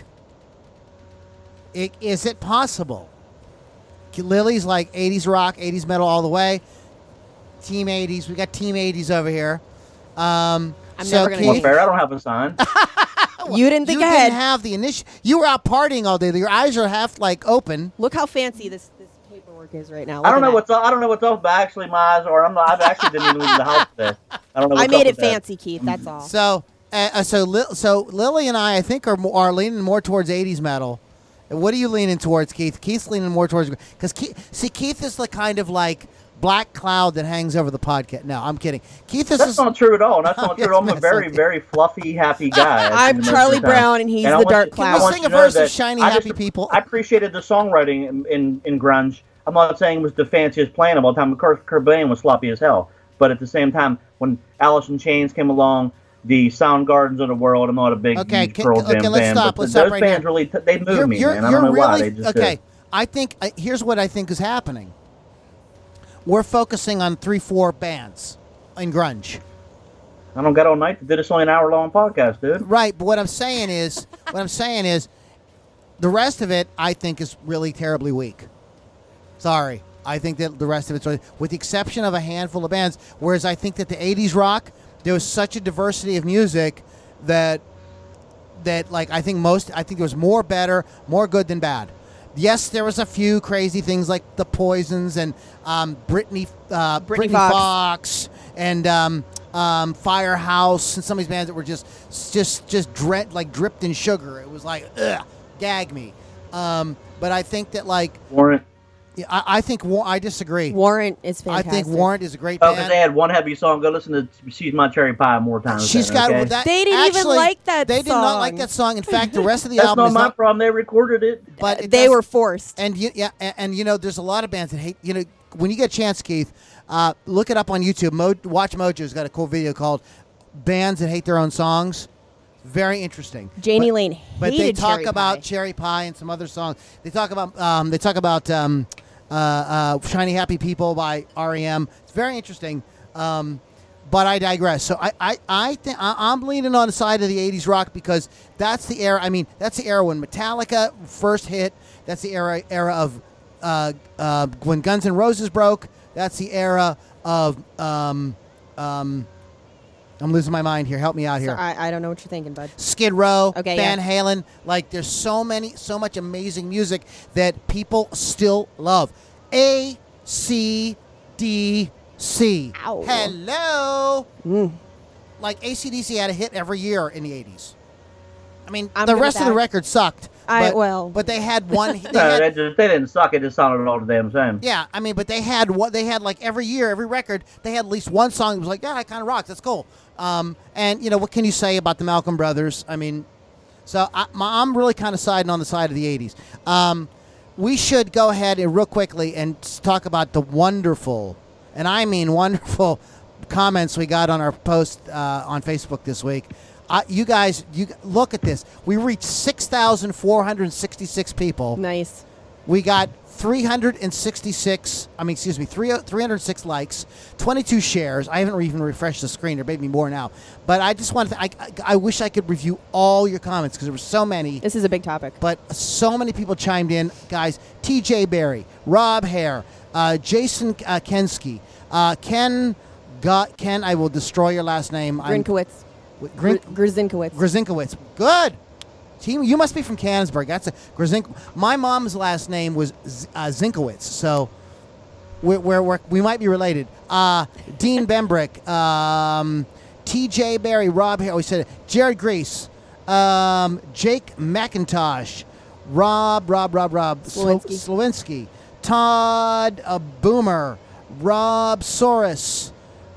I- Is it possible? Lily's like eighties rock, eighties metal all the way. Team eighties. We got Team eighties over here. Um, I'm so never gonna Keith, Well, fair. I don't have a sign. You didn't think you ahead. didn't have the initiative. You were out partying all day. Your eyes are half like open. Look how fancy this this paperwork is right now. I Look don't know at what's up. I don't know what's up. But actually, my eyes are. I'm not. I actually didn't even leave the house today. I don't know. that. What's I made up it with that. fancy, Keith. That's all. So, uh, uh, so, Li- so Lily and I, I think, are mo- are leaning more towards eighties metal. And what are you leaning towards, Keith? Keith's leaning more towards because Keith, see, Keith is the kind of like black cloud that hangs over the podcast. No, I'm kidding. Keith is. That's This, not true at all. That's Oh, not yes, true. I'm a yes, very, okay. very fluffy, happy guy. I I'm think most Charlie of the time. Brown and he's I the want dark you- cloud. I Can we want sing you a to know verse of that Shiny I Happy just- People? I appreciated the songwriting in, in, in grunge. I'm not saying it was the fanciest playing of all time. Of course, Kurt Cobain was sloppy as hell. But at the same time, when Alice in Chains came along, the Soundgardens of the world, I'm not a big Okay, huge can- Pearl okay, Jam let's fan, stop, but let's th- stop those right bands now. really t- they move You're- me, you're- man. I you're don't know why really- they just okay. do. I think uh, here's what I think is happening. We're focusing on three, four bands in grunge. I don't got all night to do this only an hour long podcast, dude. Right, but what I'm saying is, what I'm saying is, the rest of it I think is really terribly weak. Sorry, I think that the rest of it's really, with the exception of a handful of bands. Whereas I think that the eighties rock, there was such a diversity of music that that like I think most I think there was more better, more good than bad. Yes, there was a few crazy things like the Poisons and um, Britney uh, Britney Britney Fox. Fox and um, um, Firehouse and some of these bands that were just just just dre- like dripped in sugar. It was like ugh, gag me. Um, but I think that like Warrant. yeah, I, I think War- I disagree. Warrant is I fantastic. think Warrant is a great Oh, because band. they had one heavy song. Go listen to "She's My Cherry Pie" more times. She's then, got okay? that. They didn't even actually, like that They did not like song. that song. In fact, the rest of the That's album not is my not. problem. They recorded it. But it They does- were forced. And you, yeah, and, and you know, there's a lot of bands that hate. You know, when you get a chance, Keith, uh, look it up on YouTube. Mo- Watch Mojo's got a cool video called "Bands That Hate Their Own Songs." Very interesting. Janie But- Lane hated But they talk Cherry about Pie. Cherry Pie and some other songs. They talk about um, they talk about um, uh, uh, "Shiny Happy People" by R E M. It's very interesting. Um, but I digress. So I I, I think I'm leaning on the side of the eighties rock because that's the era. I mean, that's the era when Metallica first hit. That's the era era of uh, uh, when Guns N' Roses broke. That's the era of um, um, I'm losing my mind here. Help me out here. So I, I don't know what you're thinking, bud. Skid Row, Okay, Van yeah. Halen. Like, there's so many, so much amazing music that people still love. A C D C. Ow. Hello. Mm. Like, A C D C had a hit every year in the eighties. I mean, I'm the good rest with of the that. records sucked. I- but, well. but they had one. They No, had, they, just, they didn't suck. It just sounded all the damn same. yeah, I mean, but they had what they had like every year, every record. They had at least one song that was like, yeah, that kind of rocks. That's cool. Um, and you know, what can you say about the Malcolm Brothers? I mean, so I, my, I'm really kind of siding on the side of the eighties. Um, we should go ahead and real quickly and s- talk about the wonderful, and I mean wonderful, comments we got on our post uh, on Facebook this week. Uh, you guys, you look at this. We reached six thousand four hundred sixty-six people. Nice. We got three hundred sixty-six, I mean, excuse me, three, three hundred six likes, twenty-two shares. I haven't even refreshed the screen. There may be more now. But I just wanted to, I, I, I wish I could review all your comments because there were so many. This is a big topic. But so many people chimed in. Guys, T J Berry, Rob Hare, uh, Jason uh, Kensky, uh, Ken, got, Ken, I will destroy your last name. I'm- Grinkowitz. What, Grin- Gr- Grzinkowitz. Grzinkowitz. Good. Team, you must be from Canonsburg. That's a Grzink. My mom's last name was Z- uh, Zinkowitz, so we're, we're, we're, we might be related. Uh, Dean Bembrick, um, T J Berry, Rob Hare. We said it. Jared Grease, um, Jake McIntosh, Rob, Rob, Rob, Rob, Slo- Slowinski. Slowinski, Todd uh, Boomer, Rob Soros,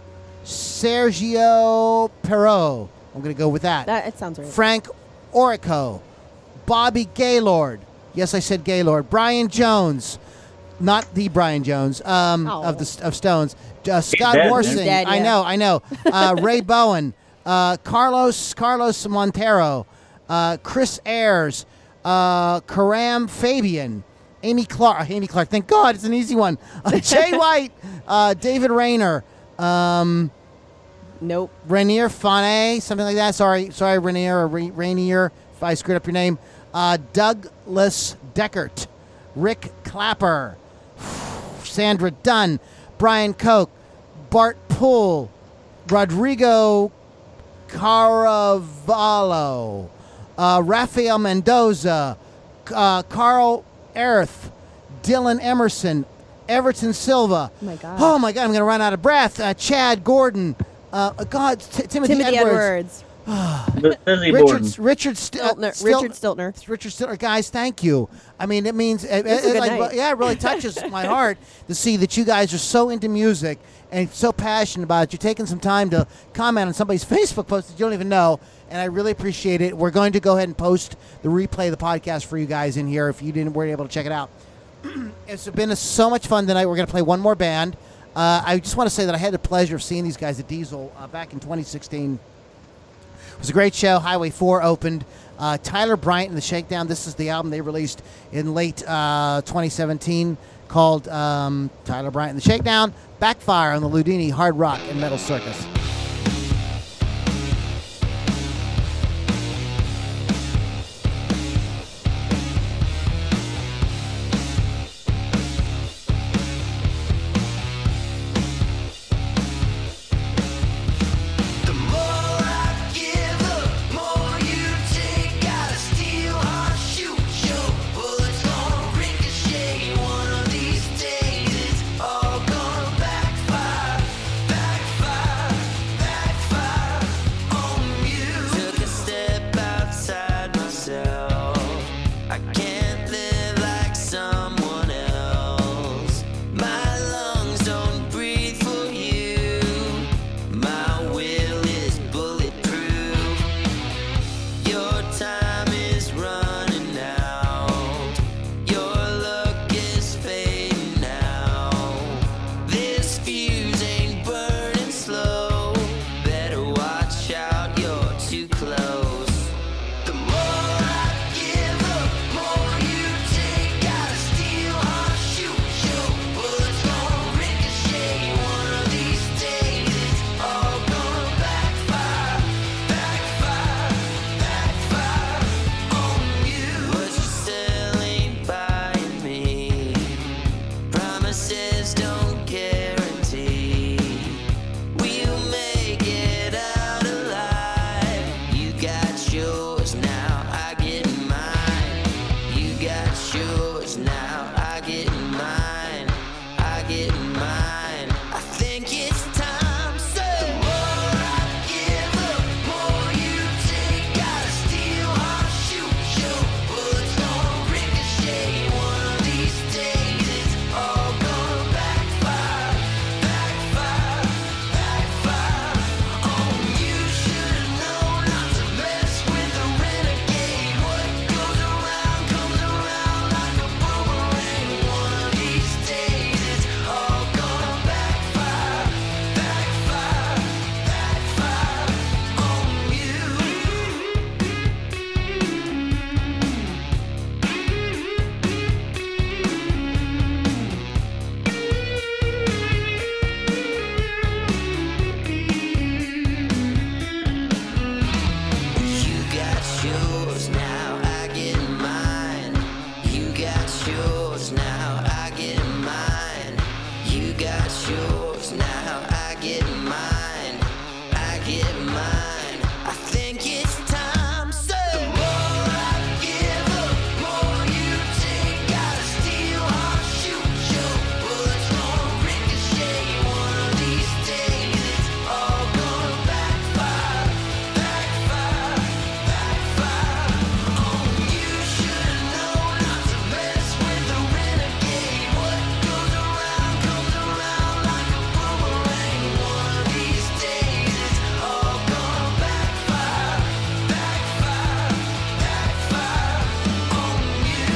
Sergio Perot. I'm going to go with that. That it sounds right. Frank Orico, Bobby Gaylord. Yes, I said Gaylord. Brian Jones, not the Brian Jones um, Oh. of the of Stones. Uh, Scott dead, Worsing. He's dead, I yeah. know, I know. Uh, Ray Bowen, uh, Carlos Carlos Montero, uh, Chris Ayers, uh, Karam Fabian, Amy Clark. Amy Clark. Thank God, it's an easy one. Uh, Jay White, uh, David Rayner. Um, Nope. Rainier Fane, something like that. Sorry, sorry, Rainier or Ra- Rainier, if I screwed up your name. Uh, Douglas Deckert, Rick Clapper, Sandra Dunn, Brian Koch, Bart Poole, Rodrigo Caravallo, uh, Rafael Mendoza, uh, Carl Erth, Dylan Emerson, Everton Silva. Oh my God. Oh my God, I'm going to run out of breath. Uh, Chad Gordon. Uh, God, T- Timothy, Timothy Edwards. Edwards. Busy Richard, Borden. Richard St- uh, Stiltner. Stil- Richard Stiltner. Richard Stiltner, guys, thank you. I mean, it means, it, This is it- a good like, night. yeah, it really touches my heart to see that you guys are so into music and so passionate about it. You're taking some time to comment on somebody's Facebook post that you don't even know, and I really appreciate it. We're going to go ahead and post the replay of the podcast for you guys in here if you didn't weren't able to check it out. It's been a, so much fun tonight. We're going to play one more band. Uh, I just want to say that I had the pleasure of seeing these guys at Diesel uh, back in twenty sixteen. It was a great show. Highway four opened. Uh, Tyler Bryant and the Shakedown. This is the album they released in late uh, twenty seventeen called um, Tyler Bryant and the Shakedown. Backfire on the Ludini Hard Rock and Metal Circus. The more I give, the more you take. Gotta steal, hard shoot, your bullets gonna ricochet. One of these days, it's all gonna backfire, backfire, backfire on you. Took a step outside myself. I can't live like someone else. My lungs don't breathe for you. My will is bulletproof. Your time is running out. Your look is fading now. This fuse ain't burning slow. Better watch out, you're too close. The more I give, the more you take. Gotta steal, hard shoot, your bullets gonna ricochet. One of these days, it's all gonna backfire, backfire, backfire on you. What you sell ain't buying me. Promises don't guarantee we'll make it out alive. You got yours, now I get mine. You got yours, now I get mine. I get mine. I think it's time, so the more I give, the more you take. Gotta steal, hard shoot, your bullets gonna ricochet. One of these days, it's all gonna backfire, backfire, backfire on you. Should've known not to mess with a renegade. What goes around comes around like a boomerang. One of these days, it's all gonna backfire, backfire, backfire on you. You got yours, now I get mine. You got yours, now I get mine. You got yours, now I get mine. I get mine. I think it's time, so the more I give, the more you take. Gotta steal, hard shoot, your bullets gonna ricochet. One of these days, it's all gonna backfire, backfire, backfire on you. Should've known not to mess with a renegade. What goes around comes around like a boomerang. One of these days, it's all gonna backfire, backfire, backfire on you.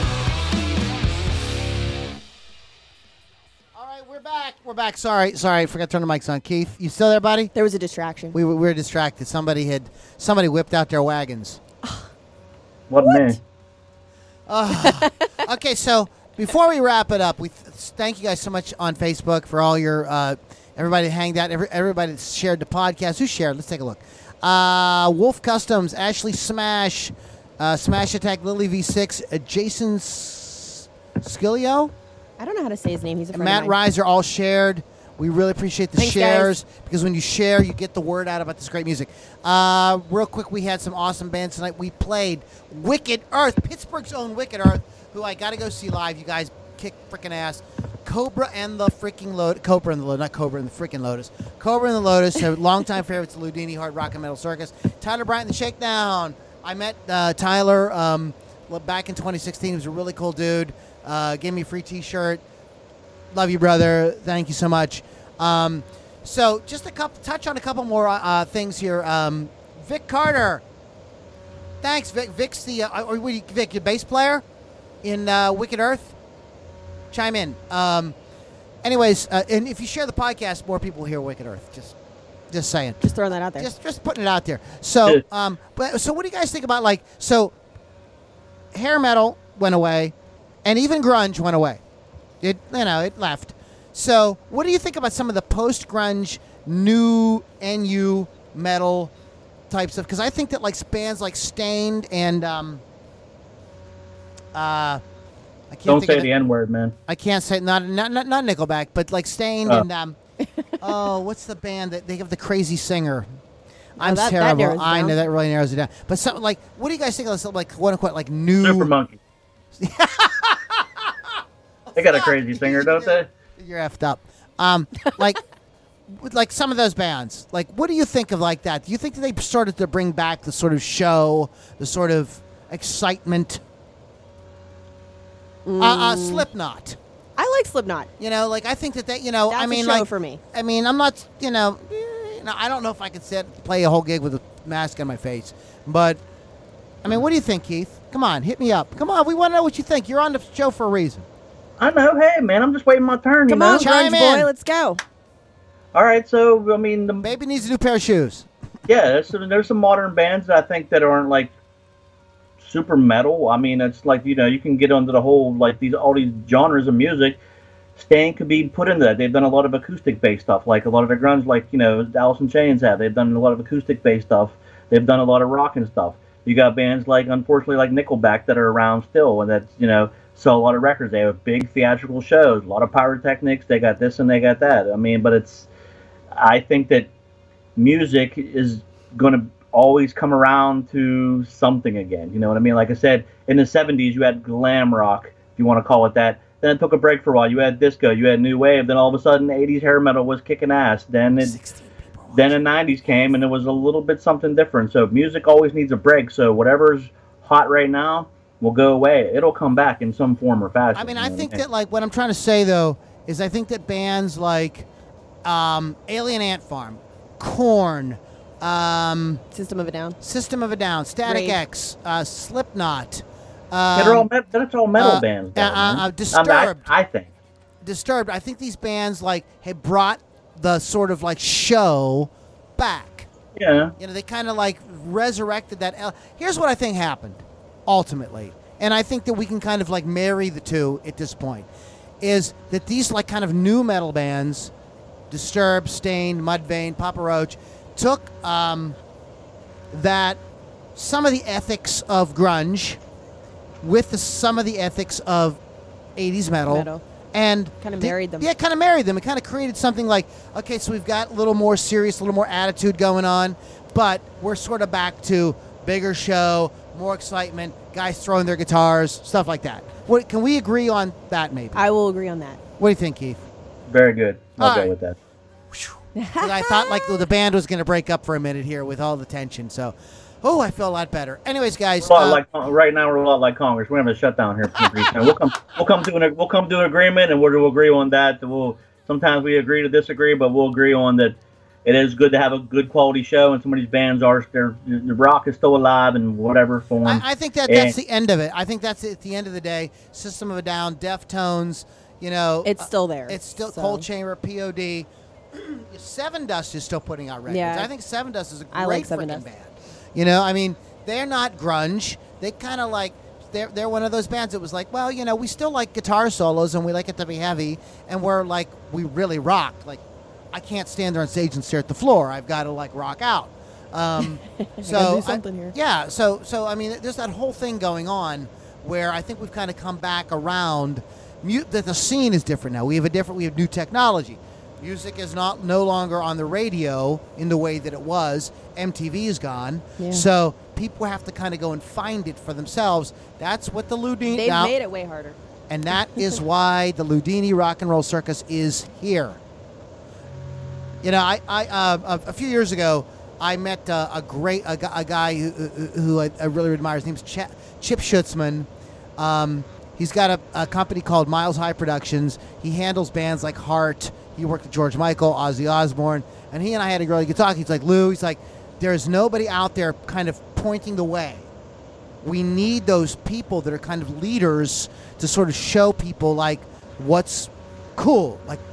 All right, we're back. We're back. Sorry, sorry, forgot to turn the mics on. Keith, you still there, buddy? There was a distraction. We were, we were distracted. Somebody had somebody whipped out their wagons. Wasn't me. Okay, so before we wrap it up, we th- thank you guys so much on Facebook for all your uh, everybody that hanged out, every, everybody that shared the podcast. Who shared? Let's take a look. Uh, Wolf Customs, Ashley Smash, uh, Smash Attack, Lily V six, uh, Jason S- Skilio, I don't know how to say his name. He's a and friend Matt of mine. Reiser all shared. We really appreciate the Thanks, shares because when you share, you get the word out about this great music. Uh, real quick, we had some awesome bands tonight. We played Wicked Earth, Pittsburgh's own Wicked Earth, who I got to go see live. You guys kick freaking ass. Cobra and the freaking Lotus. Cobra and the Lotus, not Cobra and the freaking Lotus. Cobra and the Lotus, so longtime favorites, the Ludini Hard Rock and Metal Circus. Tyler Bryant and the Shakedown. I met uh, Tyler um, back in twenty sixteen. He was a really cool dude. Uh, gave me a free T-shirt. Love you, brother. Thank you so much. Um, so just a couple, touch on a couple more uh, things here. Um, Vic Carter. Thanks, Vic. Vic's the uh, or, what, Vic, your bass player in uh, Wicked Earth. Chime in. Um, anyways, uh, and if you share the podcast, more people will hear Wicked Earth. Just, just saying. Just throwing that out there. Just, just putting it out there. So, um, but so what do you guys think about like so? Hair metal went away, and even grunge went away. It, you know, it left. So, what do you think about some of the post-grunge, new N U metal types of? Because I think that like bands like Stained and um, uh, I can't Don't think say of the N word, man. I can't say not not not, not Nickelback, but like Stained Oh. and um, oh, what's the band that they have the crazy singer? I'm that- that terrible. narrows it I down. know that really narrows it down. But something like, what do you guys think of something like quote unquote like new? Super Monkey. They got a crazy singer, don't they? You're effed up. Um, like, with, like some of those bands. Like, what do you think of like that? Do you think that they started to bring back the sort of show, the sort of excitement? Uh, uh, Slipknot. I like Slipknot. You know, like I think that they, you know, That's I a mean, show like for me. I mean, I'm not, you know, eh, you know, I don't know if I could sit play a whole gig with a mask on my face, but I mean, what do you think, Keith? Come on, hit me up. Come on, we want to know what you think. You're on the show for a reason. I know. Hey, man, I'm just waiting my turn. Come you know? on, Chime grunge in. boy, let's go. All right, so I mean, the, Baby needs a new pair of shoes. yeah, there's some, there's some modern bands that I think that aren't like super metal. I mean, it's like you know you can get under the whole like these all these genres of music. Stain could be put into that. They've done a lot of acoustic based stuff, like a lot of the grunge, like you know Alice in Chains have. They've done a lot of acoustic based stuff. They've done a lot of rock and stuff. You got bands like, unfortunately, like Nickelback that are around still, and that's you know sell a lot of records. They have big theatrical shows, a lot of pyrotechnics. They got this and they got that. I mean, but it's. I think that music is going to always come around to something again. You know what I mean? Like I said, in the seventies, you had glam rock, if you want to call it that. Then it took a break for a while. You had disco, you had new wave. Then all of a sudden, eighties hair metal was kicking ass. Then it, then the nineties came, and it was a little bit something different. So music always needs a break. So whatever's hot right now will go away. It'll come back in some form or fashion. I mean, you I know think what that like what I'm trying to say though is I think that bands like um, Alien Ant Farm, Korn, um, System of a Down. System of a Down, Static Rage. X, uh, Slipknot, um, Yeah, they're all me- that's all metal uh, bands. uh, Though, uh, man. uh, I mean, Disturbed. I, I think. Disturbed. I think these bands like have brought the sort of like show back. Yeah. You know, they kind of like resurrected that. El- Here's what I think happened, ultimately, and I think that we can kind of like marry the two at this point, is that these like kind of new metal bands, Disturbed, Stained, Mudvayne, Papa Roach, took um, that some of the ethics of grunge with the, some of the ethics of eighties metal, Metal. and Kinda did- married them. Yeah, kind of married them. It kind of created something like, okay, so we've got a little more serious, a little more attitude going on, but we're sort of back to bigger show, more excitement, guys throwing their guitars, stuff like that. What, can we agree on that, maybe? I will agree on that. What do you think, Keith? Very good. I'll All go right. with that. 'Cause I thought like the band was going to break up for a minute here with all the tension. So, oh, I feel a lot better. Anyways, guys, We're a lot uh, like right now, we're a lot like Congress. We're having a shutdown here. Pretty soon. We'll come, we'll come to an, we'll come to an agreement, and we'll, we'll agree on that. We'll sometimes we agree to disagree, but we'll agree on that. It is good to have a good quality show, and some of these bands are their the rock is still alive in whatever form. I, I think that And- that's the end of it. I think that's at the end of the day. System of a Down, Deftones, you know, It's uh, still there. It's still so. Cold Chamber, P O D. Seven Dust is still putting out records. Yeah. I think Seven Dust is a great I like Seven freaking Dust. band. You know, I mean, they're not grunge. They kind of like they're they're one of those bands that was like, well, you know, we still like guitar solos and we like it to be heavy, and we're like we really rock. Like, I can't stand there on stage and stare at the floor. I've got to like rock out. Um, so gotta do I- something here. yeah, so so I mean, there's that whole thing going on where I think we've kind of come back around. Mu- that the scene is different now. We have a different. We have new technology. Music is not no longer on the radio in the way that it was. M T V is gone, Yeah. so people have to kind of go and find it for themselves. That's what the Ludini They've now, made it way harder. and that is why the Ludini Rock and Roll Circus is here. You know, I, I uh, a, a few years ago, I met uh, a great a, gu- a guy who, who, who I, I really admire. His name's Ch- Chip Schutzman. Um, he's got a, a company called Miles High Productions. He handles bands like Heart. He worked with George Michael, Ozzy Osbourne, and he and I had a really good talk. He's like, Lou, he's like, there's nobody out there kind of pointing the way. We need those people that are kind of leaders to sort of show people like what's cool. Like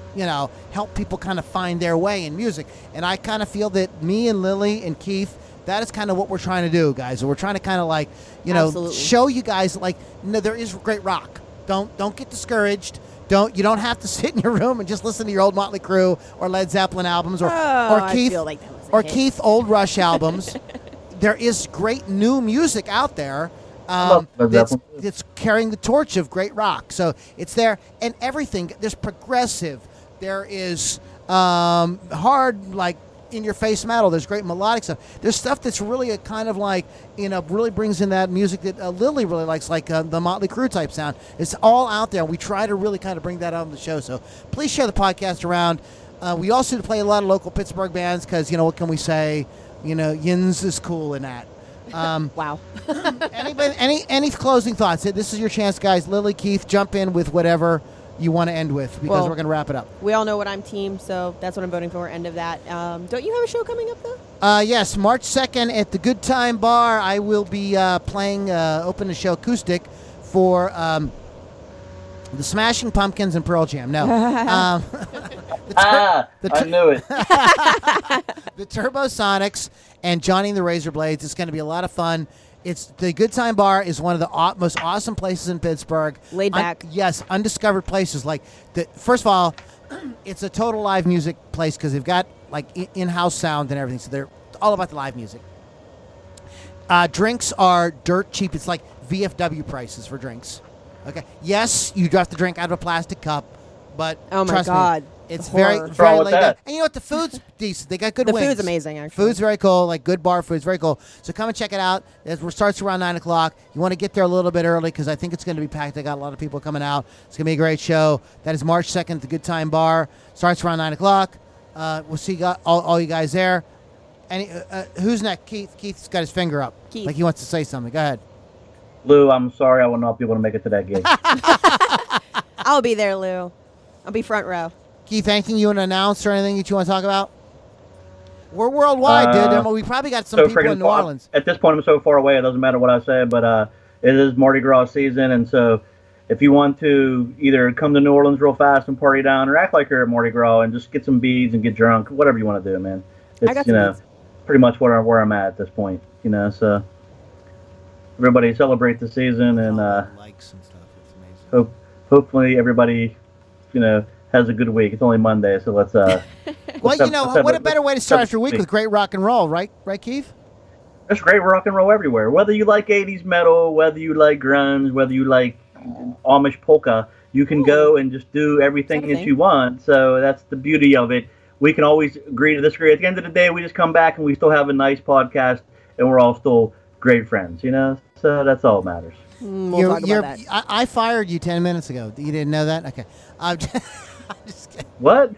you know, help people kind of find their way in music. And I kind of feel that me and Lily and Keith, that is kind of what we're trying to do, guys. We're trying to kind of like, you know, Absolutely. show you guys like, no, there is great rock. Don't don't get discouraged. Don't you don't have to sit in your room and just listen to your old Motley Crue or Led Zeppelin albums or Oh, or I Keith feel like that was a or hit. Keith old Rush albums. There is great new music out there. love Um, Led that's, Zeppelin. that's carrying the torch of great rock. So it's there, and everything. There's progressive. There is um, hard, like in-your-face metal. There's great melodic stuff. There's stuff that's really a kind of like, you know, really brings in that music that uh, Lily really likes, like uh, the Motley Crue type sound. It's all out there. We try to really kind of bring that out on the show. So please share the podcast around. Uh, we also play a lot of local Pittsburgh bands because, you know, what can we say? You know, Yins is cool in that. Um, Wow. Anybody, any any closing thoughts? This is your chance, guys. Lily, Keith, jump in with whatever you want to end with because Well- we're going to wrap it up. We all know what I'm team, so that's what I'm voting for. End of that. Um, don't you have a show coming up though? Uh, yes, March second at the Good Time Bar, I will be uh, playing, uh, open the show acoustic for um, the Smashing Pumpkins and Pearl Jam. No. um, the, tur- Ah, the, I tur- knew it. the Turbosonics and Johnny and the Razor Blades. It's going to be a lot of fun. It's the Good Time Bar is one of the aw- most awesome places in Pittsburgh. Laid Un- back. yes, undiscovered places. Like the first of all, it's a total live music place because they've got like i- in-house sound and everything. So they're all about the live music. Uh, drinks are dirt cheap. It's like V F W prices for drinks. Okay. Yes, you do have to drink out of a plastic cup, but Oh my trust me, God. it's Horror. very What's very wrong with laid back. that? And you know what? The food's decent. They got good The wings. food's amazing, actually. Food's very cool, like good bar food. It's very cool. So come and check it out. It starts around nine o'clock. You want to get there a little bit early because I think it's going to be packed. They got a lot of people coming out. It's going to be a great show. That is March second at the Good Time Bar. Starts around nine o'clock. Uh, we'll see gu- all, all you guys there. Any, uh, uh, who's next? Keith. Keith's got his finger up. Keith. Like he wants to say something. Go ahead. Lou, I'm sorry I will not be able to make it to that gig. I'll be there, Lou. I'll be front row. Keith, anything you want to announce or anything that you want to talk about? We're worldwide, Uh, dude. and We probably got some so people freaking in New far- Orleans. At this point, I'm so far away, it doesn't matter what I say, but uh, it is Mardi Gras season, and so if you want to either come to New Orleans real fast and party down, or act like you're at Mardi Gras and just get some beads and get drunk, whatever you want to do, man. It's, I got you some know, beads. pretty much where, where I'm at at this point, you know, so everybody celebrate the season, and uh, likes and stuff. It's amazing. hope, hopefully everybody, you know, has a good week. It's only Monday, so let's... Uh, Well, let's you have- know, let's have what a a- better way to let's start have your a week week. with great rock and roll, right? Right, Keith? There's great rock and roll everywhere. Whether you like eighties metal, whether you like grunge, whether you like Amish polka, you can Ooh. go and just do everything Is that a that thing? you want. So that's the beauty of it. We can always agree to disagree. At the end of the day, we just come back and we still have a nice podcast, and we're all still great friends, you know? So that's all that matters. Mm, we'll You're- talk you're- about that. I, I fired you ten minutes ago. You didn't know that? Okay. I'm just, I'm just kidding. What?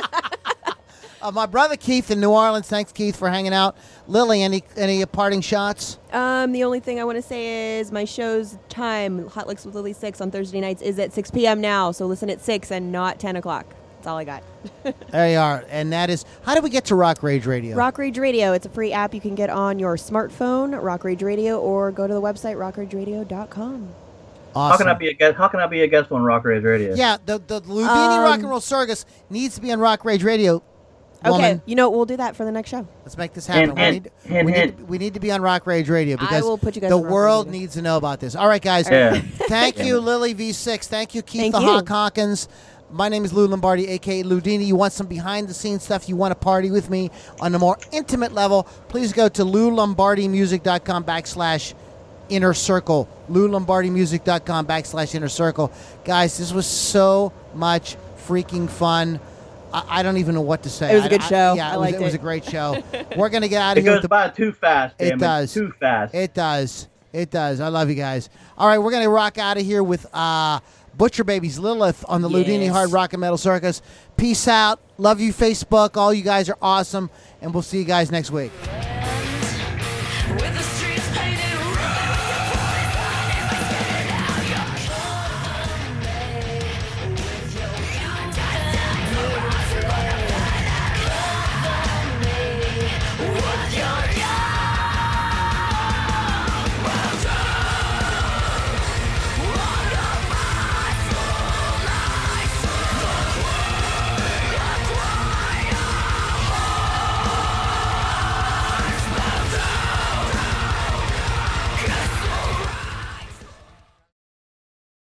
Uh, my brother Keith in New Orleans. Thanks, Keith, for hanging out. Lily, any any parting shots? Um, the only thing I want to say is my show's time, Hot Licks with Lily six on Thursday nights, is at six p.m. now. So listen at six and not ten o'clock. That's all I got. There you are. And that is, how do we get to Rock Rage Radio? Rock Rage Radio. It's a free app you can get on your smartphone, Rock Rage Radio, or go to the website rock rage radio dot com. Awesome. How can I be a guest? How can I be a guest on Rock Rage Radio? Yeah, the, the Ludini Um, Rock and Roll Circus needs to be on Rock Rage Radio. Okay, Woman. you know, we'll do that for the next show. Let's make this happen. Hint, we, hint, need, hint, we, hint. need, we need to be on Rock Rage Radio I because will put you guys the on Rock Rage world Radio. needs to know about this. All right, guys. Yeah. Thank you, Lily V six. Thank you, Keith Thank the you. Hawk Hawkins. My name is Lou Lombardi, a k a. Ludini. You want some behind-the-scenes stuff? You want to party with me on a more intimate level? Please go to lou lombardi music dot com backslash inner circle. lou lombardi music dot com backslash inner circle. Guys, this was so much freaking fun. I, I don't even know what to say. It was a I- good I- show. Yeah, I it, was, liked it was it. a great show. We're going to get out It of here. goes with the, by too fast, It damn it. does. Too fast. It does. It does. I love you guys. All right, we're going to rock out of here with uh, Butcher Babies Lilith on the Ludini Yes. Hard Rock and Metal Circus. Peace out. Love you, Facebook. All you guys are awesome. And we'll see you guys next week.